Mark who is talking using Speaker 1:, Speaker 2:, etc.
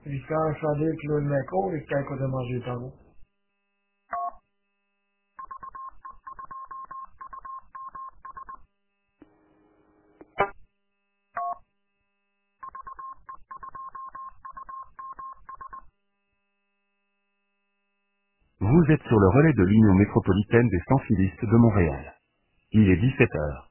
Speaker 1: Victor Chalet, Claude Maco, Victor Côte de Manger Tarot.
Speaker 2: Vous êtes sur le relais de l'Union métropolitaine des sans-filistes de Montréal. Il est 17 heures.